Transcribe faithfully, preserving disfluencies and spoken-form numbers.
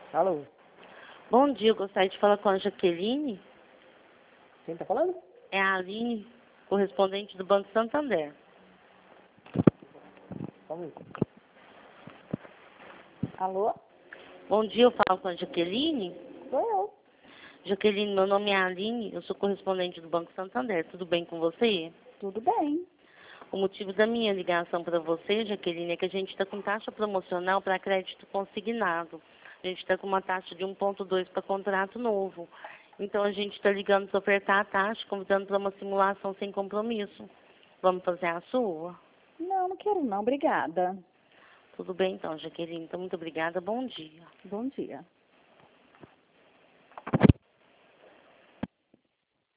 Alô? Bom dia, eu gostaria de falar com a Jaqueline. Quem tá falando? É a Aline, correspondente do Banco Santander. Só um minuto. Alô? Bom dia, eu falo com a Jaqueline. Sou eu. Jaqueline, meu nome é Aline, eu sou correspondente do Banco Santander. Tudo bem com você? Tudo bem. O motivo da minha ligação para você, Jaqueline, é que a gente está com taxa promocional para crédito consignado. A gente está com uma taxa de um ponto dois para contrato novo. Então, a gente está ligando para ofertar a taxa, convidando para uma simulação sem compromisso. Vamos fazer a sua? Não, não quero não. Obrigada. Tudo bem, então, Jaqueline. Então, muito obrigada. Bom dia. Bom dia.